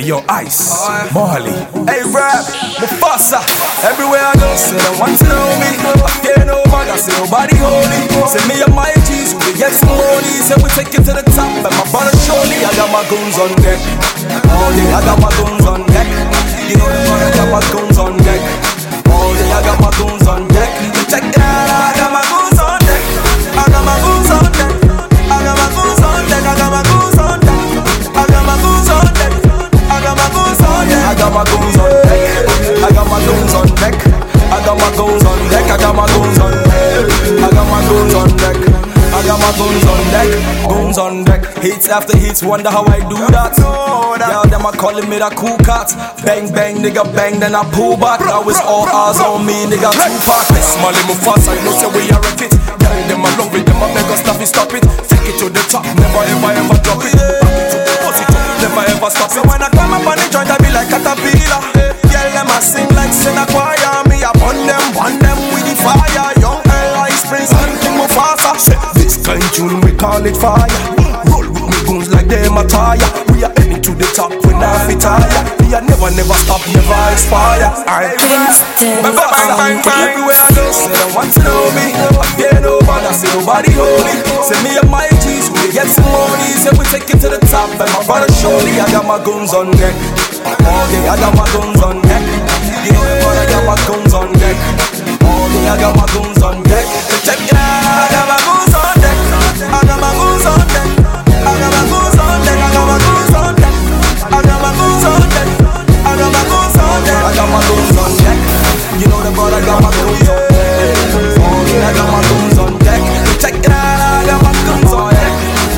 your ice, Marley. Hey rap, Mufasa. Everywhere I go, say they want to know me. I fear no bag, I say nobody holy. Say me and my G's, we get some money. Say we take it to the top, and my brother surely. I got my guns on deck. All day I got my guns on deck. You know the one, I got my guns on deck. All day I got my guns on deck. Check it out, I got my guns on deck. I got my guns on deck. I got my guns on deck. I got my guns on deck. I got my guns on deck. I got my guns on deck. I got my guns on deck. I got my guns on deck. I got my guns on deck. I got my guns on deck. I got my guns on deck. I got my guns on deck. Guns on deck. Hits after hits. Wonder how I do that. Yeah, them a calling me the cool cat. Bang bang, nigga bang, then I pull back. Now it's all eyes on me, nigga. Tupac. Smiley Mufasa, I know say we are wreck it. Yeah, them I love it, them I beg us stop it. Take it to the top, never ever ever drop it. Never ever stop it. When I come up on the joint, I be like caterpillar. Yeah, them I sing like Sena choir. Me I burn them with the fire. Young Earl Ice Prince and King Mufasa. This kind tune we call it fire. Roll with me guns like them a tire. We are heading to the top when I retire. We are never stop, never expire. I bang. Everywhere I go, say they want to know me. I fear no bag, I say nobody holy. Say me and my G's, we get some money. Say we take it to the top, and my brother surely. I got my guns on deck. All day I got my guns on deck. You know the one, I got my guns on deck. All day I got my guns on deck. Check it out, I got my guns on deck. I got my guns on deck. I got my guns on deck. I got my guns on deck. I got my guns on deck. I got my guns on deck. I got my guns on deck. You know the brother got my guns on deck. All day I got my guns on deck. Check it out, I got my guns on deck.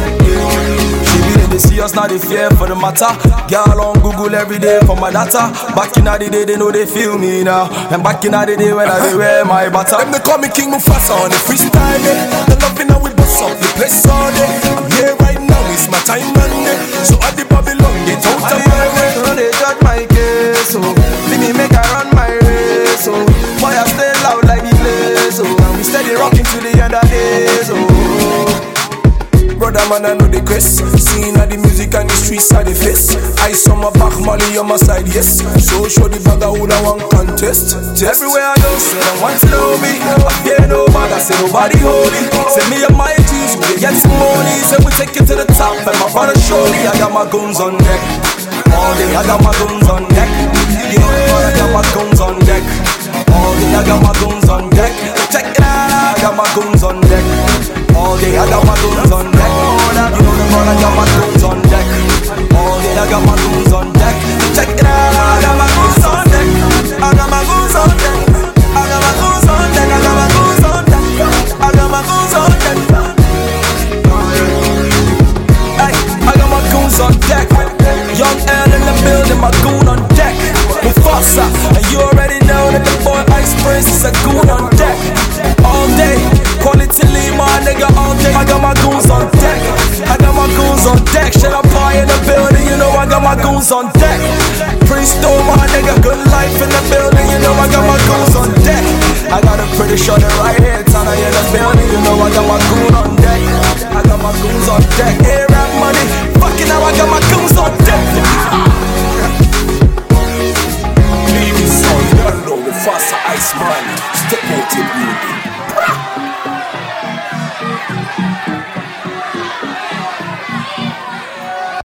They see us now, they fear for the matter. Girl on Google every day for my data. Back in the day, they know they feel me now. And back in the day when I wear my butter. Them they call me King Mufasa on the freestyle day. The loving how we bust up the place all day. I'm here right now, it's my time Monday. So at the Babylon, get out of my way. They judge my case, so let me make I run my race. So boy, I stay loud like the blaze. So and we steady rocking to the end of days. Brother man, I know the quest. Seeing how the music and the streets are the face. Ice on my back, Molly on my side, yes. So show the bag who I want contest. Everywhere I go, say they want to know me. I fear no bag, I say nobody holy. Say me and my G's, we get some money. Say we take it to the top, and my brother surely. I got my guns on deck. All day I got my guns on deck. You know the one, I got my guns on deck. All day I got my guns on deck. Check it out, I got my guns on deck. All day I got my guns on deck. You know the one, I got my guns on deck. All day I got my guns on deck. Check it out, I got my guns on deck. I got my guns on deck. I got my guns on deck. I got my guns on deck. I got my guns on deck. Hey, I got my goons on deck. Young Earl in the building, my goon on deck. Mufasa, and you already know that the boy Ice Prince is a goon on deck. All day, quality Lima, nigga, all day. I got my goons on deck. I got my goons on deck. Shut up, boy in the building, you know I got my goons on deck. Prince Stone, my nigga, good life in the building, you know I got my goons on deck. I got a pretty shorty right here, Tana in the building, you know I got my goon on deck. I got my goons on deck.